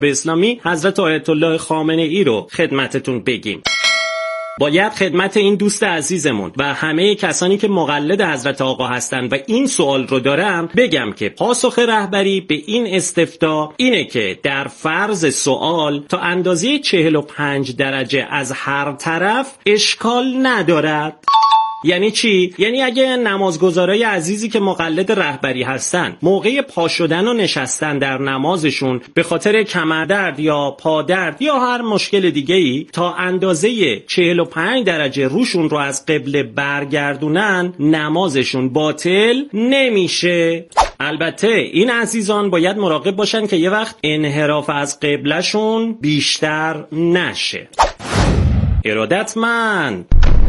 به اسلامی حضرت آیت الله خامنه ای رو خدمتتون بگیم. باید خدمت این دوست عزیزمون و همه کسانی که مقلد حضرت آقا هستند و این سوال رو دارن بگم که پاسخ رهبری به این استفتاء اینه که در فرض سوال تا اندازه 45 درجه از هر طرف اشکال ندارد. یعنی چی؟ یعنی اگه نمازگزارای عزیزی که مقلد رهبری هستن موقع پا شدن و نشستن در نمازشون به خاطر کمردرد یا پادرد یا هر مشکل دیگه‌ای تا اندازه 45 درجه روشون رو از قبله برگردونن، نمازشون باطل نمیشه. البته این عزیزان باید مراقب باشن که یه وقت انحراف از قبلشون بیشتر نشه. ارادتمند.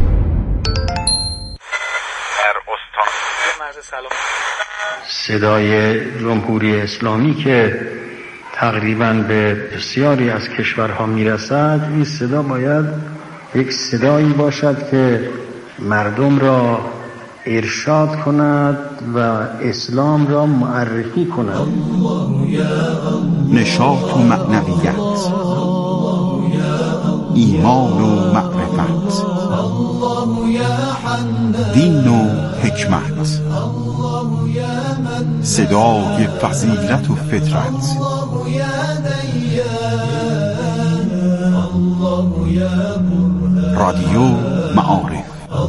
صدای جمهوری اسلامی که تقریباً به بسیاری از کشورها میرسد، این صدا باید یک صدایی باشد که مردم را ارشاد کند و اسلام را معرفی کند. نشاط و معنویت، ایمان و معرفت، دین و حکمت، صدای فضیلت و فطرت، رادیو معارف.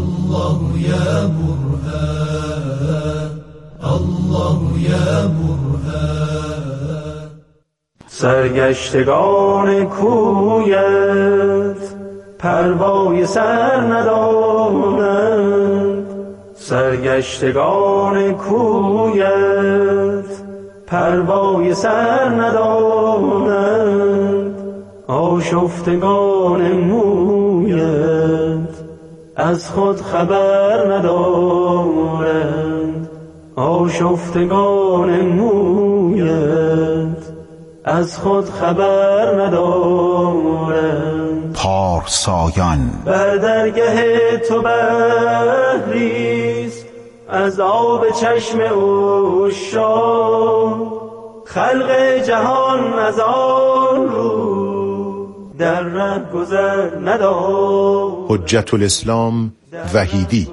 سرگشتگان کویت پروای سر ندارند، سرگشتگان کویت پروای سر ندارند، آشفتگان مویت از خود خبر ندارند، آشفتگان مویت از خود خبر ندارند. پارسایان بر درگه تو بحریست از آب چشم عشاق، خلق جهان از آن رو در ره گذر ندارد. حجت الاسلام وحیدی.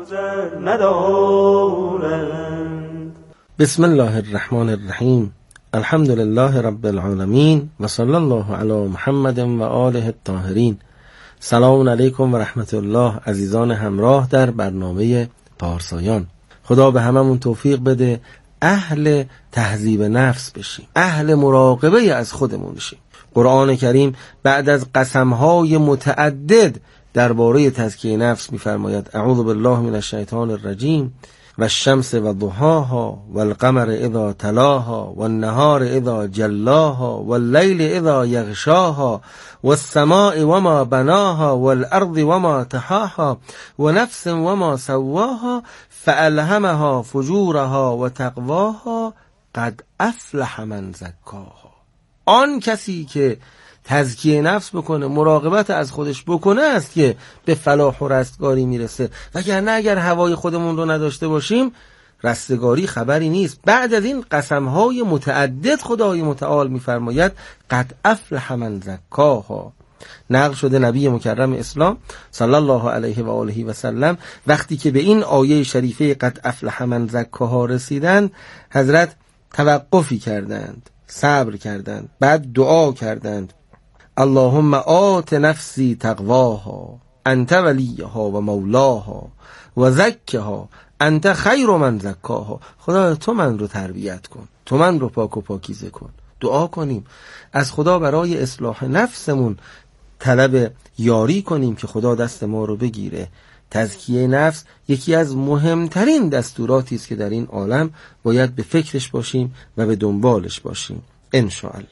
بسم الله الرحمن الرحیم. الحمد لله رب العالمین و صلی الله علی محمد و آله الطاهرین. سلام علیکم و رحمت الله عزیزان همراه در برنامه پارسایان. خدا به هممون توفیق بده اهل تهذیب نفس بشیم، اهل مراقبه از خودمون بشیم. قرآن کریم بعد از قسمهای متعدد درباره تزکیه نفس می‌فرماید اعوذ بالله من الشیطان الرجیم و الشمس و ضحاها و القمر اذا تلاها و النهار اذا جلاها و اللیل اذا یغشاها و السماء و ما بناها و الارض و ما طحاها و نفس و ما سواها فالهمها فجورها و تقواها قد افلح من زکاها. آن کسی که تزکیه نفس بکنه، مراقبت از خودش بکنه است که به فلاح و رستگاری میرسه. وگرنه اگر هوای خودمون رو نداشته باشیم رستگاری خبری نیست. بعد از این قسمهای متعدد خدای متعال میفرماید قد افلح من زکاها. نقل شده نبی مکرم اسلام صلی الله علیه و آله و سلم وقتی که به این آیه شریفه قد افلح من زکاها رسیدند، حضرت توقفی کردند، صبر کردند، بعد دعا کردند اللهم آت نفسی تقواها انت ولیها و مولاها و زکها انت خیر من زکاها. خدا تو من رو تربیت کن، تو من رو پاک و پاکیزه کن. دعا کنیم از خدا برای اصلاح نفسمون طلب یاری کنیم که خدا دست ما رو بگیره. تزکیه نفس یکی از مهمترین دستوراتی است که در این عالم باید به فکرش باشیم و به دنبالش باشیم انشاءالله.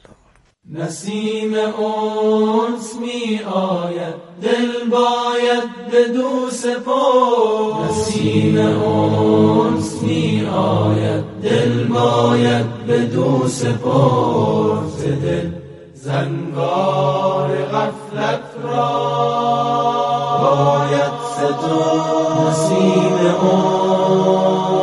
نسیم انس می آید دل باید بدو سپرد، نسیم انس می آید دل باید بدو سپرد، دل زنگار غفلت را باید سترد. نسیم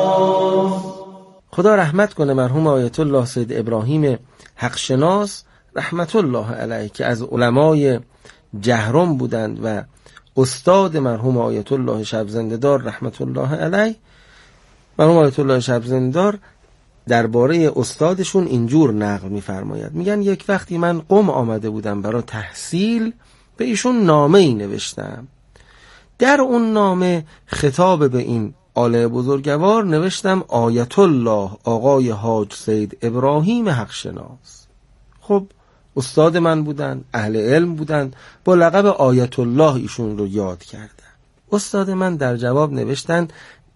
انس. خدا رحمت کنه مرحوم آیت الله سید ابراهیم حق شناس رحمت الله علیه که از علمای جهرم بودند و استاد مرحوم آیت الله شب زنده‌دار رحمت الله علیه، مرحوم آیت الله شب زنده‌دار درباره استادشون اینجور نقل می‌فرماید، میگن یک وقتی من قم آمده بودم برای تحصیل، به ایشون نامه‌ای نوشتم. در اون نامه خطاب به این عالم بزرگوار نوشتم آیت الله آقای حاج سید ابراهیم حق شناس. خب استاد من بودن، اهل علم بودن، با لقب آیت الله ایشون رو یاد کردن. استاد من در جواب نوشتن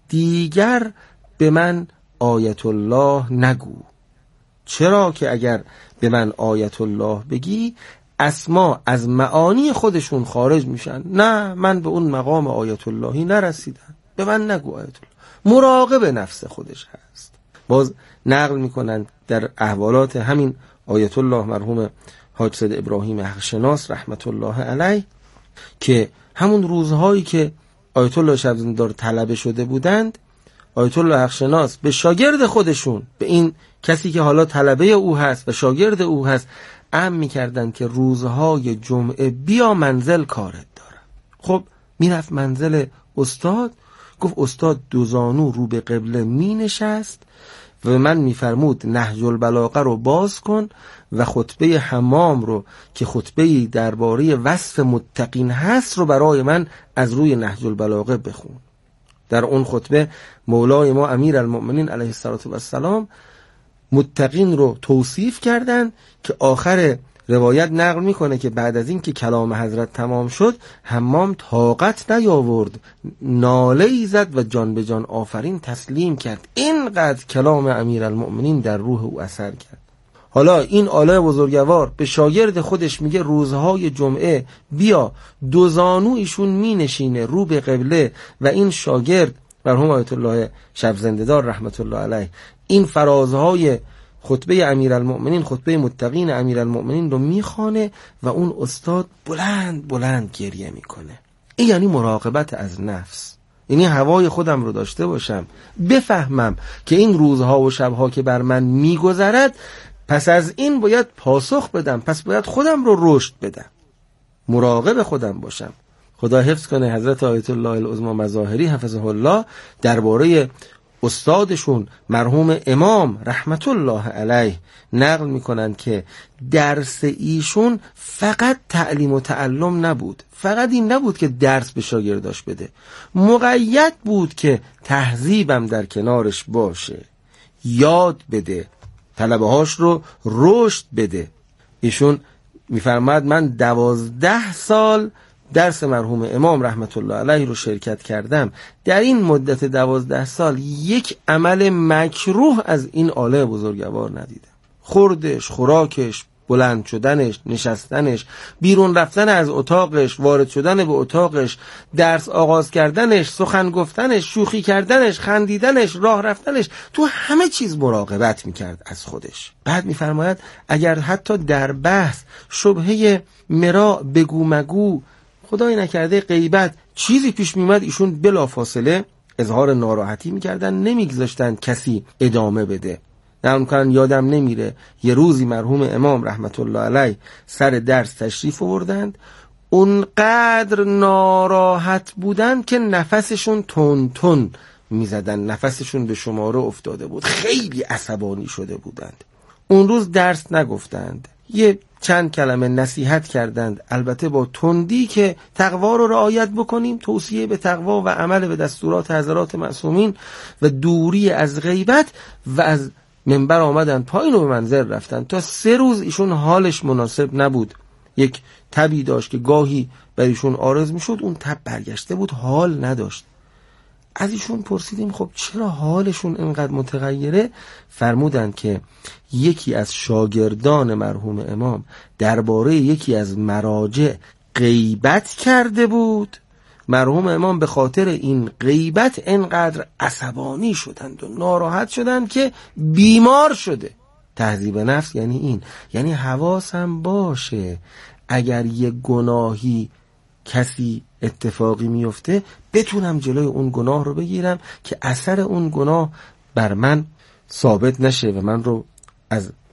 دیگر به من آیت الله نگو، چرا که اگر به من آیت الله بگی اسما از معانی خودشون خارج میشن. نه، من به اون مقام آیت اللهی نرسیدم، به من نگو آیت الله. مراقب نفس خودش هست. باز نقل میکنن در احوالات همین آیت الله مرحوم حاج سید ابراهیم حق شناس رحمت الله علیه که همون روزهایی که آیت الله شب زنده‌دار طلبه شده بودند، آیت الله حق شناس به شاگرد خودشون، به این کسی که حالا طلبه او هست و شاگرد او هست، امر می‌کردند که روزهای جمعه بیا منزل کارت دارم. خب میرفت منزل استاد، گفت استاد دو زانو رو به قبله می نشست و من میفرمود نهج البلاغه رو باز کن و خطبه حمام رو که خطبه درباره وصف متقین هست رو برای من از روی نهج البلاغه بخون. در اون خطبه مولای ما امیر المؤمنین علیه السلام متقین رو توصیف کردن که آخر روایت نقل میکنه که بعد از این که کلام حضرت تمام شد حمام طاقت نیاورد، ناله‌ای زد و جان به جان آفرین تسلیم کرد. اینقدر کلام امیرالمؤمنین در روح او اثر کرد. حالا این عالم بزرگوار به شاگرد خودش میگه روزهای جمعه بیا، دو زانو ایشون می نشینه رو به قبله و این شاگرد مرحوم آیت الله شب زنده‌دار رحمت الله علیه این فرازهای خطبه امیرالمؤمنین، خطبه متقین امیرالمؤمنین رو میخوانه و اون استاد بلند بلند گریه میکنه. این یعنی مراقبت از نفس، یعنی هوای خودم رو داشته باشم، بفهمم که این روزها و شبها که بر من میگذرد پس از این باید پاسخ بدم، پس باید خودم رو رشد بدم، مراقب خودم باشم. خدا حفظ کنه حضرت آیت الله العظمی مظاهری حفظه الله درباره استادشون مرحوم امام رحمت الله علیه نقل میکنن که درس ایشون فقط تعلیم و تعلم نبود، فقط این نبود که درس به شاگرداش بده، مقید بود که تهذیبم در کنارش باشه، یاد بده، طلبه هاش رو رشد بده. ایشون میفرماد من 12 سال درس مرحوم امام رحمت الله علیه رو شرکت کردم، در این مدت 12 سال یک عمل مکروه از این عالم بزرگوار ندیدم. خوردش، خوراکش، بلند شدنش، نشستنش، بیرون رفتن از اتاقش، وارد شدن به اتاقش، درس آغاز کردنش، سخن گفتنش، شوخی کردنش، خندیدنش، راه رفتنش، تو همه چیز مراقبت میکرد از خودش. بعد میفرماید اگر حتی در بحث شبهه مرا بگو مگو، خدای نکرده غیبت چیزی پیش میمد، ایشون بلافاصله اظهار ناراحتی میکردن، نمیگذاشتن کسی ادامه بده. نمیکنن یادم نمیره یه روزی مرحوم امام رحمت الله علیه سر درس تشریف آوردند، اونقدر ناراحت بودند که نفسشون تون تون میزدن، نفسشون به شماره افتاده بود، خیلی عصبانی شده بودند. اون روز درس نگفتند، یه چند کلمه نصیحت کردند، البته با تندی که تقوا رو رعایت بکنیم، توصیه به تقوا و عمل به دستورات حضرات معصومین و دوری از غیبت، و از منبر آمدن پایین و به منزل رفتن. تا 3 روز ایشون حالش مناسب نبود، یک تبی داشت که گاهی بر ایشون عارض میشد، اون تب برگشته بود، حال نداشت. از ایشون پرسیدیم خب چرا حالشون اینقدر متغیره؟ فرمودند که یکی از شاگردان مرحوم امام درباره یکی از مراجع غیبت کرده بود، مرحوم امام به خاطر این غیبت اینقدر عصبانی شدند و ناراحت شدند که بیمار شده. تهذیب نفس یعنی این، یعنی حواسم باشه اگر یه گناهی کسی اتفاقی میفته بتونم جلوی اون گناه رو بگیرم که اثر اون گناه بر من ثابت نشه و من رو از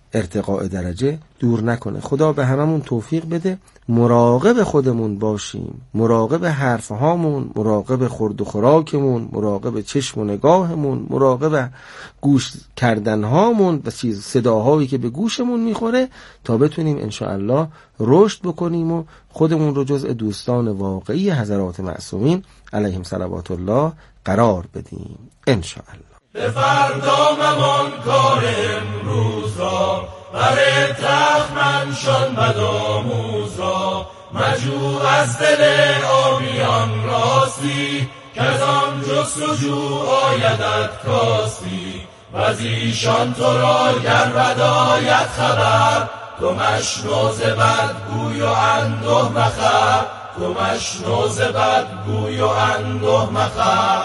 ارتقاء درجه دور نکنه. خدا به هممون توفیق بده مراقب خودمون باشیم، مراقب حرفهامون، مراقب خورد و خوراکمون، مراقب چشم و نگاهمون، مراقب گوش کردنهامون و صداهایی که به گوشمون میخوره، تا بتونیم انشاءالله رشد بکنیم و خودمون رو جزء دوستان واقعی حضرات معصومین علیهم صلوات الله قرار بدیم انشاءالله. به فردا ممان کار امروز را، بر تخمن شان بدآموز را، مجو از دل آبیان راستی، که از آن جستجو آیدت کاستی، و از ایشان تو را گر بد آید خبر، تو مشنو ز بد گوی و انده مخور، تو مشنو ز بد گوی و انده مخور.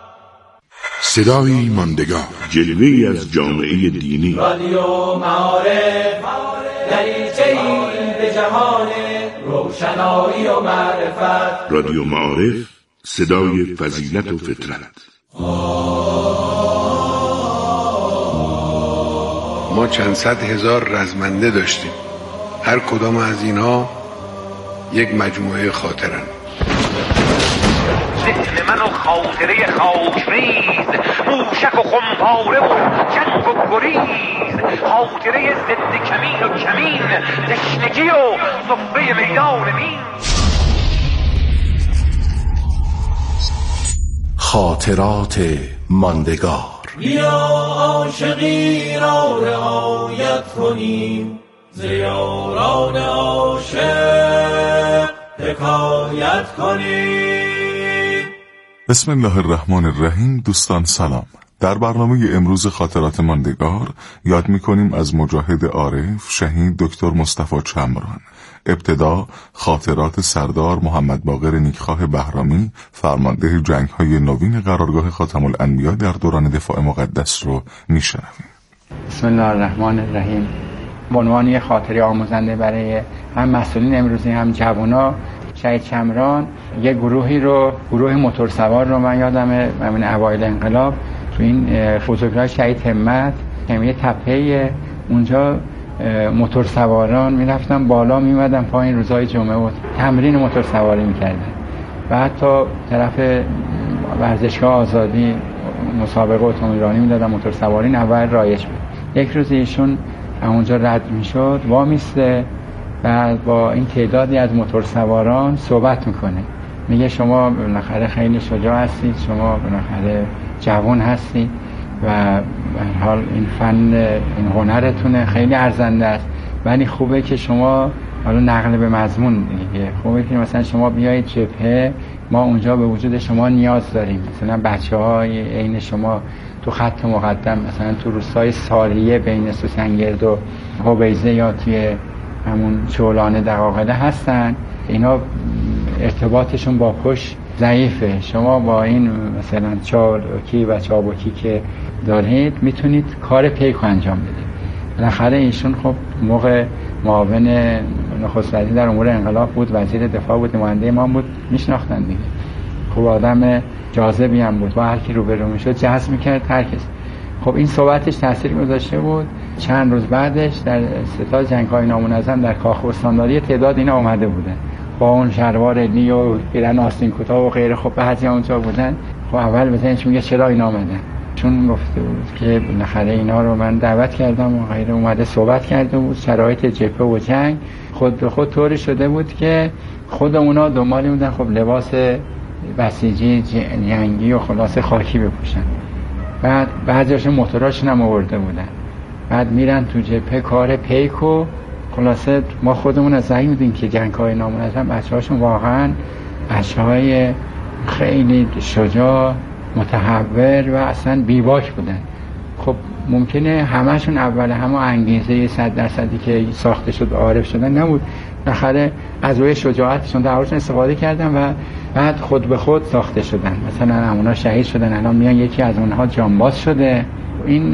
صدای ماندگار، جلوه‌ای از جامعه دینی. رادیو معارف، دریچه‌ای به جهان روشنایی و معرفت. رادیو معارف، صدای فضیلت و فطرت. ما چند صد هزار رزمنده داشتیم، هر کدام از اینها یک مجموعه خاطرن. ذهن من و خاطره خاکریز، موشک و خمپاره و جنگ و گریز، خاطره ضد کمین و کمین، تشنگی و صفه میدان مین. خاطرات ماندگار. بیا عاشقی را رعایت کنیم، ز یاران عاشق حکایت کنیم. بسم الله الرحمن الرحیم. دوستان سلام. در برنامه امروز خاطرات ماندگار یاد می‌کنیم از مجاهد عارف شهید دکتر مصطفی چمران. ابتدا خاطرات سردار محمد باقر نیکخواه بهرامی، فرمانده جنگ‌های نوین قرارگاه خاتم الانبیا در دوران دفاع مقدس رو میشنویم. بسم الله الرحمن الرحیم. به عنوان یه خاطره آموزنده برای هم مسئولین امروزی هم جوونا، شهید چمران یه گروه موتورسوار رو من یادمه من اوایل انقلاب تو این فوتوگراف شهید همت یه تپه اونجا موتورسواران میرفتن بالا میمدن پایین، روزهای جمعه بود تمرین موتورسواری میکردن و حتی طرف ورزشگاه آزادی مسابقه اتومبیلرانی میدادن، موتورسواری اول رایج بود. یک روز ایشون اونجا رد میشد وامیسته و با این تعدادی از موتورسواران صحبت میکنه، میگه شما بالاخره خیلی شجاع هستید، شما بالاخره جوان هستید و به حال این فن این هنرتونه خیلی ارزنده است، ولی خوبه که شما حالا نقل به مضمون دیگه، خوبه که مثلا شما بیایید جبهه، ما اونجا به وجود شما نیاز داریم، مثلا بچه‌های عین شما تو خط مقدم مثلا تو روستای ساریه بین سوسنگرد و حبیزه یا توی همون چولانه دقاقله هستن، اینا ارتباطشون با پشت ضعیفه، شما با این مثلا چالکی و چابکی که دارید میتونید کار پیک انجام بدید. بالاخره ایشون خب موقع معاون نخست وزیر در امور انقلاب بود، وزیر دفاع بود، نماینده امام بود، میشناختن دیگه، خوب آدم جاذبی هم بود، با هر کی روبرو میشد جذب میکرد هر کس. خب این صحبتش تاثیر گذاشته بود. چند روز بعدش در ستاد جنگ‌های نامنظم در کاخ استانداری تعداد اینا اومده بودن با اون شلوار لی و پیرهن آستین کوتاه و غیره. خب بعضی اونجا بودن، خب اول بزنش میگه چرا اینا اومدن، چون گفته بود که بالاخره اینا رو من دعوت کردم و غیره، اومده صحبت کرده بود شرایط جبهه و جنگ، خود به خود طوری شده بود که خود اونا دنبال بودن خب لباس بسیجی جنگی و خلاص خاکی بپوشن. بعد بعضیاشون موتوراشون هم آورده بودن، بعد میرن تو جبهه کار پیک و خلاصه ما خودمون از ضعیف بودیم که جنگ‌های نامنظم بچه‌هاشون واقعا بچه‌های خیلی شجاع، متحور و اصلا بیباک بودن. خب ممکنه همشون اول همه انگیزه 100% که ساخته شد عارف شدن نبود، بالاخره از روی شجاعتشون درشون استفاده کردن و بعد خود به خود ساخته شدن. مثلا اونا شهید شدن، الان میان یکی از اونها جانباز شده. این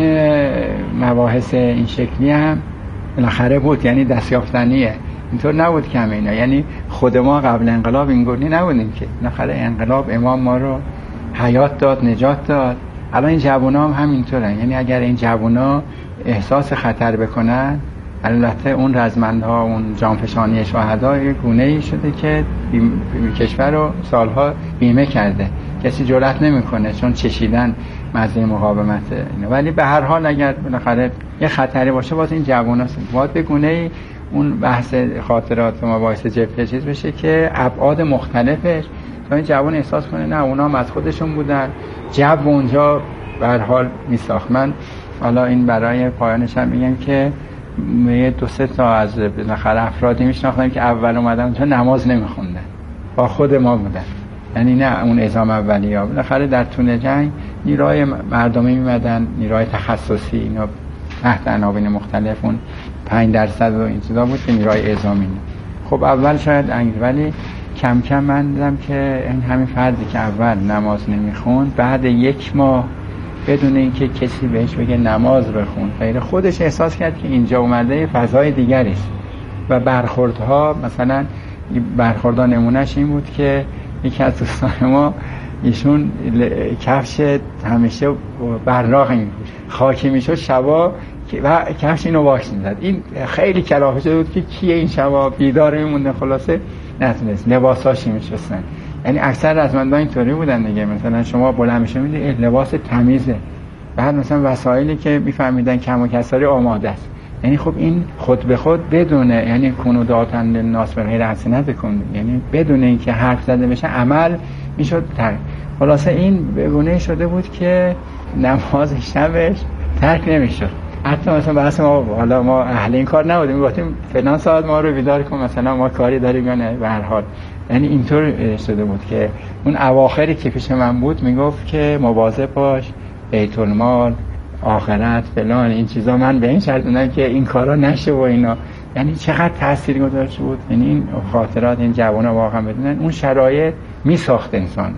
مباحث این شکلی هم بالاخره بود، یعنی دستیافتنیه، اینطور نبود که اینا، یعنی خود ما قبل انقلاب اینگونه نبودیم که بالاخره انقلاب امام ما رو حیات داد، نجات داد. الان این جوونا هم همینطورن، یعنی اگر این جوونا احساس خطر بکنن، البته اون رزمندها، اون جانفشانی شهدا یک گونه‌ای شده که کشور رو سالها بیمه کرده، کسی جرئت نمیکنه چون چشیدن مزه مقاومت اینا. ولی به هر حال اگر بالاخره یه خطری باشه باز این جواناست باید به گونه‌ای اون بحث خاطرات ما باعث جبهه چیز بشه که ابعاد مختلفش تا این جوان احساس کنه نه اونا هم از خودشون بودن، جو اونجا به هر حال میساخت. من حالا این برای پایانش هم میگم که یه 2-3 تا از بالاخره افرادی میشناختم که اول اومدن اونجا نماز نمیخوندن، با خود ما بودن، یعنی نه اون اعزام اولیه. بالاخره در طول جنگ نیروهای مردمی میمدن، نیروهای تخصصی، اینا تحت عناوین مختلف، اون 5% و این چیزا بود که نیروهای اعزامی. خب اول شاید ولی کم کم من دیدم که این همین فردی که اول نماز نمیخوند بعد 1 ماه بدون اینکه کسی بهش بگه نماز بخون غیر خودش احساس کرد که اینجا اومده فضای دیگری است. و برخوردها مثلا برخوردها نمونهش این بود که یکی از دوستان ما ایشون کفش همیشه براق این بود، خاکی میشد شبا و کفش اینو واش میزد. این خیلی کلافه شده بود که کیه این شبا بیدار میمونده، خلاصه نتونست لباساشی میشستن. یعنی اکثر رزمندان اینطوری بودن دیگه، مثلا شما بلند میشه میدید لباس تمیزه، بعد مثلا وسایلی که میفهمیدن کم و کسری آماده است. یعنی خب این خود به خود بدونه، یعنی کنوداتن للناس بالخیر حسنه بکن، یعنی بدون اینکه حرف زده بشه عمل میشد. خلاصه این بگونه شده بود که نماز شبش ترک نمیشد. حتی مثلا بحث ما حالا ما اهل این کار نبودیم، میگفتیم فلان ساعت ما رو بیدار کن، مثلا ما کاری داریم یا نه. به هر حال یعنی اینطور شده بود که اون اواخری که پیش من بود میگفت که مواظب باش، بیت المال، آخرت، فلان این چیزا. من به این شرط بودم که این کارا نشه و اینا. یعنی چقدر تاثیر گذاشته بود. یعنی این خاطرات این جوانا واقعا بدونن اون شرایط میساخت انسان.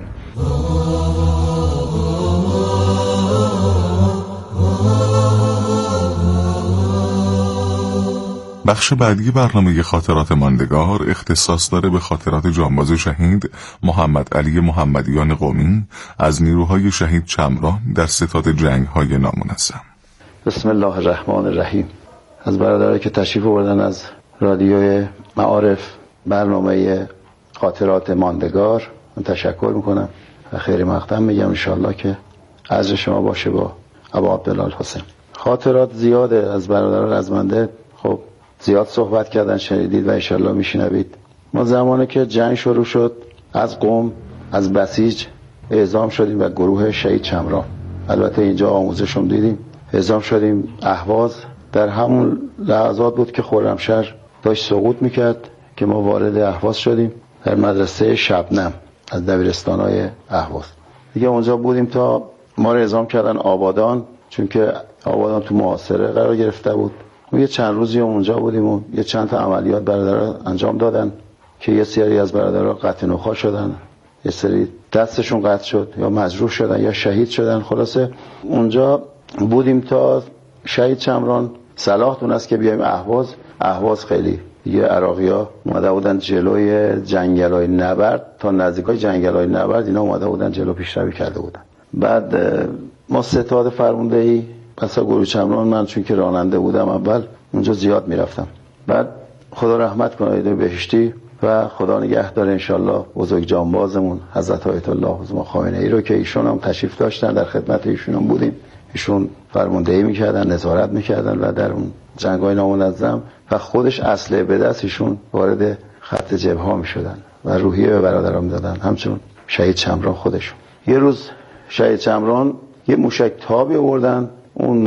بخش بعدی برنامه خاطرات ماندگار اختصاص داره به خاطرات جانباز شهید محمد علی محمدیان قمی از نیروهای شهید چمران در ستاد جنگ‌های نامنظم. بسم الله الرحمن الرحیم. از برادرایی که تشریف آوردن از رادیوی معارف برنامه خاطرات ماندگار من تشکر میکنم و خیر مقدم میگم، انشالله که اجر شما باشه با ابا عبدالله الحسین. خاطرات زیاده از برادران رزمنده، خب زیاد صحبت کردن، شنیدید و انشالله میشنوید. ما زمانی که جنگ شروع شد از قم، از بسیج اعزام شدیم و گروه شهید چمران، البته اینجا آموزشم دیدیم، اعزام شدیم اهواز. در همون لحظات بود که خرمشهر داشت سقوط میکرد که ما وارد اهواز شدیم در مدرسه شبنم از دبیرستان‌های اهواز. دیگه اونجا بودیم تا ما رو اعزام کردن آبادان، چون که آبادان تو محاصره قرار گرفته بود. ما یه چند روزی اونجا بودیم و یه چند تا عملیات برادرها انجام دادن که یه سری از برادرها قطع نخاع شدن، یه سری دستشون قطع شد یا مجروح شدن یا شهید شدن. خلاصه اونجا بودیم تا شهید چمران صلاح دونست که بیایم اهواز. اهواز خیلی دیگه عراقی‌ها اومده بودن جلوی جنگل‌های نبرد، تا نزدیکای جنگل‌های نبرد اینا اومده بودن جلو پیشروی کرده بودن. بعد ما ستاد فرماندهی پس گروه چمران، من چون که راننده بودم اول اونجا زیاد میرفتم. بعد خدا رحمت کنه به بهشتی و خدا نگه داره انشالله بزرگ جانبازمون حضرت آیت الله عظما خامنه‌ای رو که ایشون هم تشریف داشتن، در خدمت ایشون هم بودیم. ایشون فرماندهی میکردن، نظارت میکردن و در اون جنگ‌های نامنظم و خودش اسلحه به دست ایشون وارد خط جبهه ها میشدن و روحیه به برادران میدادن، همچون شهید چمران خودشون. یه روز شهید چمران یه موشک تابی آوردن، اون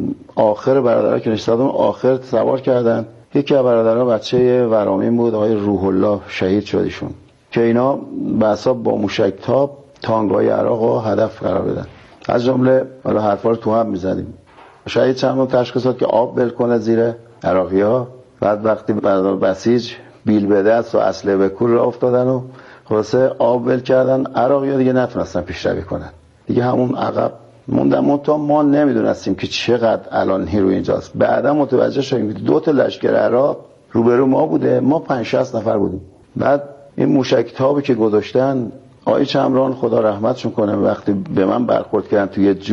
آخر برادرها که نشسته اون آخر سوار کردن. یکی از برادرها بچه ورامین بود، آقای روح الله، شهید شد ایشون، که اینا به حساب با موشک تاب تانگ‌های عراق رو هدف قرار بدن. از جمله حالا حرفا رو تو هم می‌زدیم. شهید چمران تشخیص داد که آب ول کنه زیر عراقی‌ها. بعد وقتی برادر بسیج بیل به دست و اسلحه به کول راه افتادن و خلاصه آب ول کردن، عراقی‌ها دیگه نتونستن پیشروی کنن، دیگه همون عقب موندن. ما نمیدونستیم که چقدر الان نیروی اینجاست. بعدا متوجه شدیم 2 تا لشکر عراق روبرو ما بوده، ما 5-6 نفر بودیم. بعد این موشک تابی که گذاشتن، آقای چمران خدا رحمتشون کنه وقتی به من برخورد کردن توی جوب،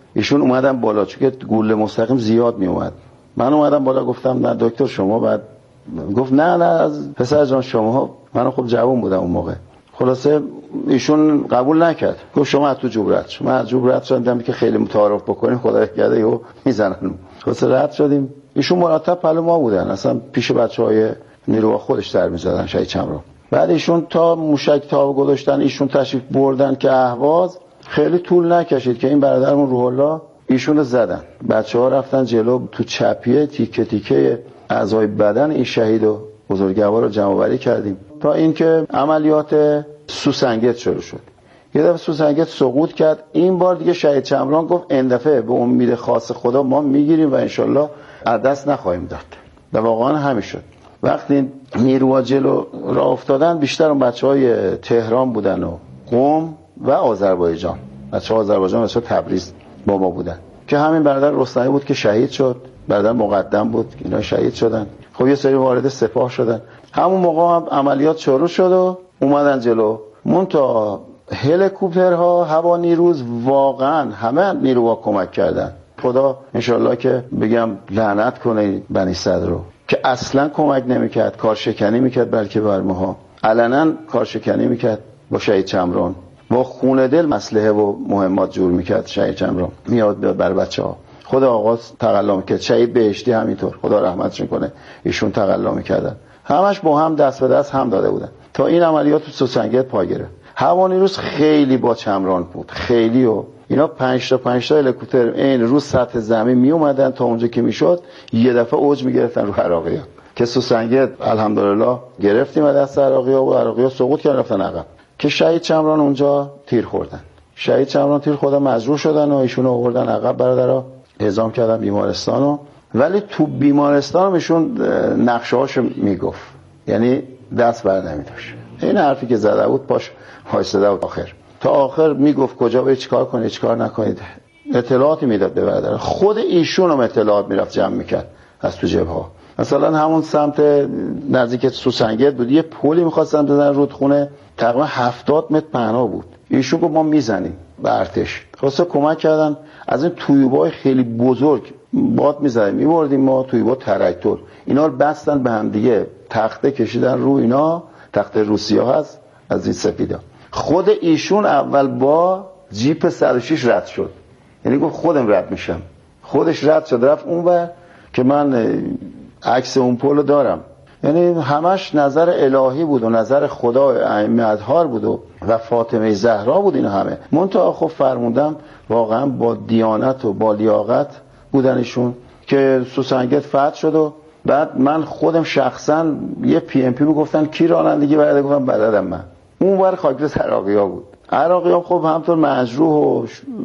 ایشون اومدن بالا چون که گوله مستقیم زیاد می اومد. من اومدم بالا گفتم نه دکتر شما بعد گفت نه از پسر جان شما. من خب جوان بودم اون موقع. خلاصه ایشون قبول نکرد، گفت شما از تو جوب رد شد. من از جوب رد شدم که خیلی متعارف بکنیم خدا کرده یهو میزنن. خلاصه رد شدیم. ایشون مرتب پلو ما بودن، اصلا پیش بچهای نیروها خودش در می‌زدن شهید چمران. بعد ایشون تا موشک تاب گذاشتن ایشون تشریف بردن که اهواز، خیلی طول نکشید که این برادرمون روح الله ایشون رو زدن. بچه‌ها رفتن جلو، تو چپیه تیکه تیکه اعضای بدن این شهید و بزرگوار رو جمع‌آوری کردیم تا اینکه عملیات سوسنگت شروع شد. یه دفعه سوسنگت سقوط کرد. این بار دیگه شهید چمران گفت این دفعه به امید خاص خدا ما میگیریم و انشالله از دست نخواهیم داد. و واقعا همین شد. وقتی نیروها جلو راه افتادن بیشتر اون بچهای تهران بودن و قم و آذربایجان. بچه‌ها آذربایجان و تبریز با ما بودن که همین برادر رستمی بود که شهید شد، برادر مقدم بود اینا شهید شدن. خب یه سری وارد سپاه شدن. همون موقع هم عملیات شروع شد و اومدن جلو. منتها هلیکوپترها هوا نیروز واقعا همه نیروها کمک کردن. خدا انشالله که بگم لعنت کنه بنی صدر رو که اصلا کمک نمیکرد، کارشکنی میکرد، بلکه بر ماها علنا کارشکنی میکرد با شهید چمران، با خون دل مسلحه و مهمات جور میکرد. شهید چمران میاد بر بچه‌ها. خدا آغاز تقلا میکرد. شهید بهشتی همینطور خدا رحمتش کنه ایشون تقلا میکردن. همش با هم دست به دست هم داده بودن تا این عملیات تو سوسنگت پا گرفت. هوا نیروز خیلی با چمران بود، خیلی. و اینا 5 تا هلیکوپتر این رو سطح زمین می اومدن تا اونجا که میشد یه دفعه اوج میگرفتن رو عراقی‌ها که سوسنگت الحمدلله گرفتیم از دست عراقی‌ها و عراقی‌ها سقوط کردن رفتن عقب که شهید چمران اونجا تیر خوردن. شهید چمران تیر خوردن مجروح شدن و ایشون رو آوردن عقب، برادرها اعزام کردن بیمارستانو. ولی تو بیمارستان ایشون نقشه‌هاشو میگفت، یعنی دست بر نمی‌داشت. این حرفی که زده بود پاش وایساده بود آخر تا آخر میگفت کجا باید چیکار کنید چیکار نکنید. اطلاعاتی میداد به برادر. خود ایشون هم اطلاعات میرفت جمع میکرد از تو جبهه. مثلا همون سمت نزدیک سوسنگت بود یه پلی می‌خواستن بزنن رودخونه، تقریبا 70 متر پهنا بود. ایشون گفت ما میزنیم به ارتش. خلاص کمک کردن. از این تویوبای خیلی بزرگ باد می‌زدیم می‌بردیم ما، تویوبا تراکتور اینا رو بستن به هم دیگه، تخته کشیدن رو اینا، تخته روسیا هست از این سپیدا. خود ایشون اول با جیپ 106 رد شد، یعنی گفت خودم رد میشم. خودش رد شد رفت اونور که من عکس اون پولو دارم. یعنی همش نظر الهی بود و نظر خدا ائمه اطهار بود و فاطمه زهرا بود. اینا همه منتها خب فرمودم واقعا با دیانت و با لیاقت بودنشون که سوسنگت فتح شد. و بعد من خودم شخصا یه پی ام پی میگفتن کی رانندگی بلده، گفتم بلدم من. اون ور خاکرس عراقی‌ها بود. عراقی‌ها خب همطور مجروح و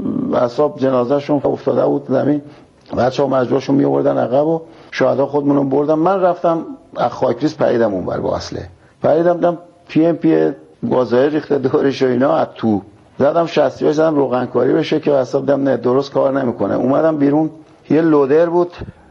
اصحاب جنازه‌شون افتاده بود زمین، بچه‌ها مجروحشون می‌آوردن عقب و شهدا خودمونو بردن. من رفتم از خاکریز پریدم اون ور با اسلحه، پریدم پی ام پی گازای ریخته دورش و اینا از تو زدم 60 زدم روغنکاری بشه که حساب دم نه درست کار نمیکنه. اومدم بیرون یه لودر بود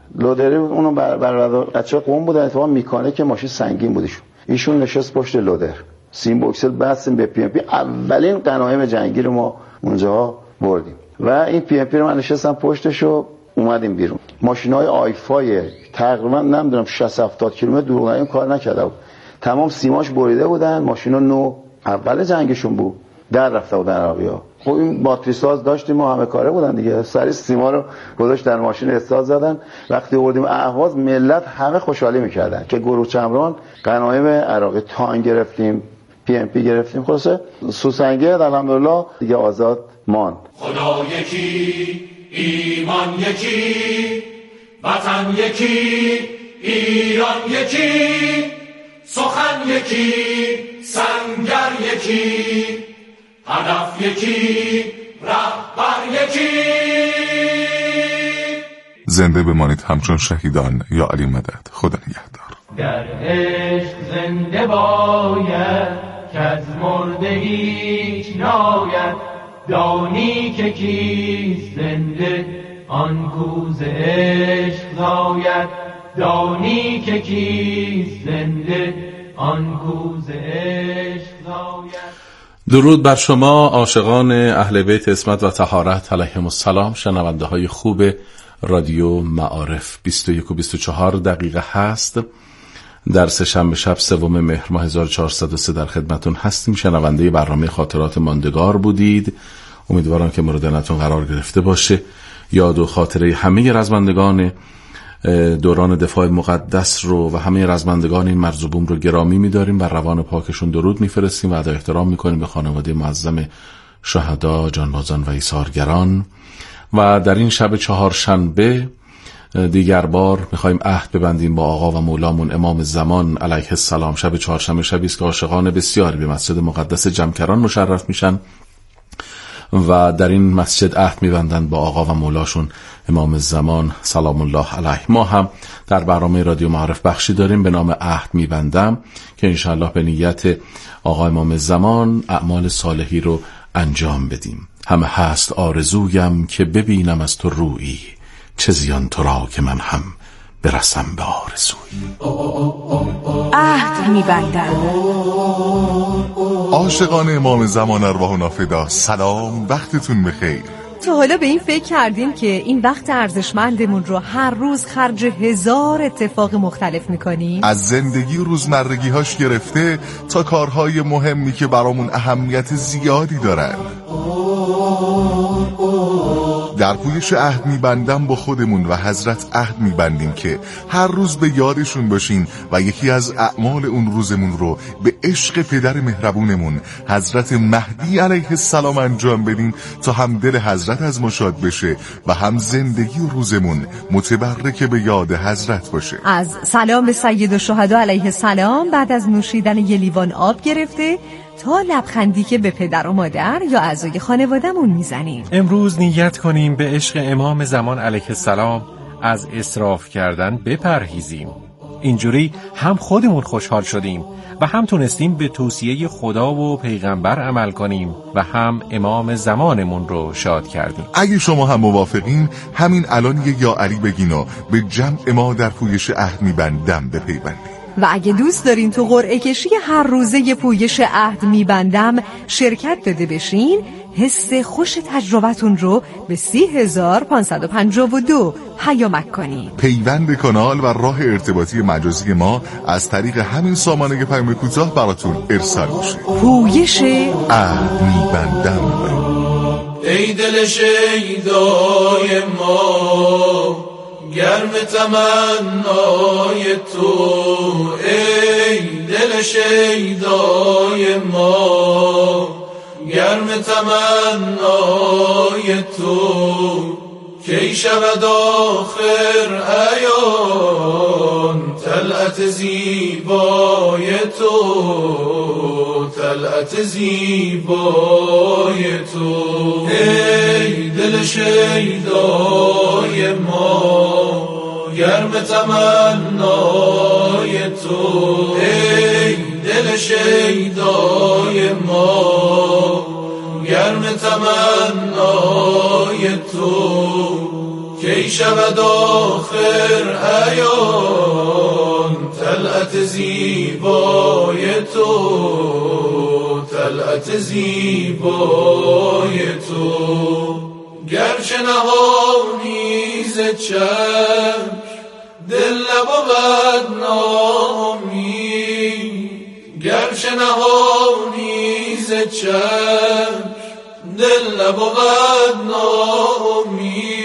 اونو بچه‌ها قوم بودن اتفاقا میکانیک ماشین سنگین بودیشون. ایشون نشست پشت لودر، سیم بوکسل بستیم به پی ام پی. اولین غنایم جنگی رو ما اونجا بردیم و این پی ام پی رو من نشستم پشتش و اومدیم بیرون. ماشینای آیفای تقریبا نمیدونم 60 70 کیلومتر دور کار نکرده بود، تمام سیماش بریده بودن. ماشینا نو اول جنگشون بود، در رفته بودن عراقی‌ها. خب این باتری ساز داشتیم و همه کاره بودن دیگه، سری سیما رو گذاشت در ماشین استاد زدن. وقتی آوردیم اهواز ملت همه خوشحالی میکردن که گروه چمران غنایم عراقی تانک گرفتیم، پی ام پی گرفتیم. خلاصه سوسنگت الحمدلله دیگه آزاد ماند. خدا یکی، ایمان یکی، وطن یکی، ایران یکی، سخن یکی، سنگر یکی، هدف یکی، رهبر یکی. زنده بمانید همچون شهیدان یا علی مدد. خدا نگهدار. در عشق زنده باید که از مرده هیچ ناید، دانی که کیست زنده آن کوز عشق زاید، دانی که کیست زنده آن کوز عشق زاید. درود بر شما عاشقان اهل بیت عصمت و طهارت علیهم السلام، شنونده های خوب رادیو معارف. 21 و 24 دقیقه هست در سه‌شنبه شب 3 مهر ماه 1403 در خدمتون هستیم. شنونده برنامه خاطرات ماندگار بودید. امیدوارم که مورد نظرتون قرار گرفته باشه. یاد و خاطره همه رزمندگان دوران دفاع مقدس رو و همه رزمندگان این مرز و بوم رو گرامی می‌داریم، بر روان پاکشون درود می‌فرستیم و ادای احترام می‌کنیم به خانواده معظم شهدا، جانبازان و ایثارگران. و در این شب چهارشنبه دیگر بار می‌خوایم عهد ببندیم با آقا و مولامون امام زمان علیه السلام. شب چهارشنبه شبی است که عاشقان بسیاری به مسجد مقدس جمکران مشرف میشن و در این مسجد عهد می‌بندند با آقا و مولاشون امام زمان سلام الله علیه. ما هم در برنامه رادیو معارف بخشی داریم به نام عهد می‌بندم که انشاءالله به نیت آقا امام زمان اعمال صالحی رو انجام بدیم. همه هست آرزویم که ببینم از تو رویی، چه زیان تو را که من هم برسم به آرزویی. عهد می‌بندم. عاشقان امام زمان ارواحنا فدا، سلام، وقتتون بخیر. تو حالا به این فکر کردیم که این وقت ارزشمندمون رو هر روز خرج 1000 اتفاق مختلف میکنیم؟ از زندگی روزمرگی هاش گرفته تا کارهای مهمی که برامون اهمیت زیادی دارن. در پویش عهد میبندم با خودمون و حضرت عهد میبندیم که هر روز به یادشون باشیم و یکی از اعمال اون روزمون رو به عشق پدر مهربونمون حضرت مهدی علیه السلام انجام بدیم تا هم دل حضرت از ما شاد بشه و هم زندگی و روزمون متبرک به یاد حضرت باشه. از سلام به سید الشهدا علیه السلام بعد از نوشیدن یه لیوان آب گرفته تا لبخندی که به پدر و مادر یا اعضای خانواده‌مون میزنیم. امروز نیت کنیم به عشق امام زمان علیه السلام از اسراف کردن بپرهیزیم. اینجوری هم خودمون خوشحال شدیم و هم تونستیم به توصیه خدا و پیغمبر عمل کنیم و هم امام زمانمون رو شاد کردیم. اگه شما هم موافقین همین الان یه یا علی بگین و به جمع ما در پویش عهد میبندم بپیوندید. و اگه دوست دارین تو قرعه کشی هر روزه پویش عهد میبندم شرکت داده بشین، حس خوش تجربتون رو به 30552 پیامک کنین. پیوند کانال و راه ارتباطی مجازی ما از طریق همین سامانه پیام کوتاه براتون ارسال میشه. پویش عهد میبندم. ای دل شیدای ما گرم تمنای تو، ای دل شیدای ما گرم تمنای تو، کی شود آخر عیان طلعت زیبای تو، طلعت زیبای تو. ای دل شیدای ما گرم تمنای تو، ای دل شیدای ما گرم تمنای تو، کی شود آخر عیان طلعت زیبای تو، طلعت زیبای تو. گرچه نهانی ز چشم دل نبود نامی، گرچه نهانی ز چشم دل نبود نامی،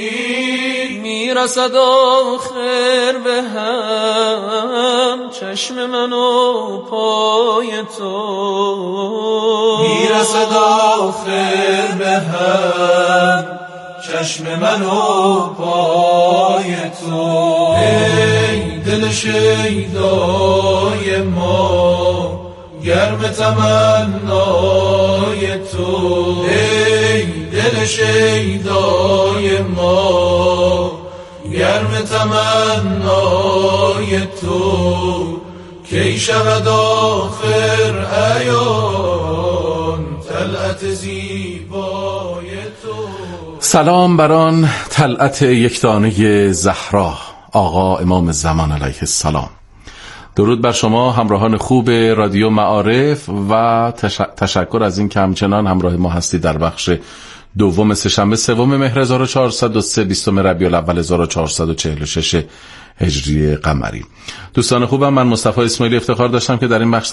میرسد آخر به هم چشم من و پای تو، میرسد آخر به هم چشم من و پای تو. ای دل شیدای ما گرم تمنای تو، ای دل شیدای ما گرم تمنای تو، کی شود آخر عیان طلعت زیبای تو. سلام بران طلعت یکدانه زهرا، آقا امام زمان علیه السلام. درود بر شما همراهان خوب رادیو معارف و تشکر از این که همچنان همراه ما هستید در بخش دوم سه‌شنبه 3 مهر 1403 20 ربیع الاول 1446 هجری قمری. دوستان خوبم، من مصطفی اسماعیلی افتخار داشتم که در این بخش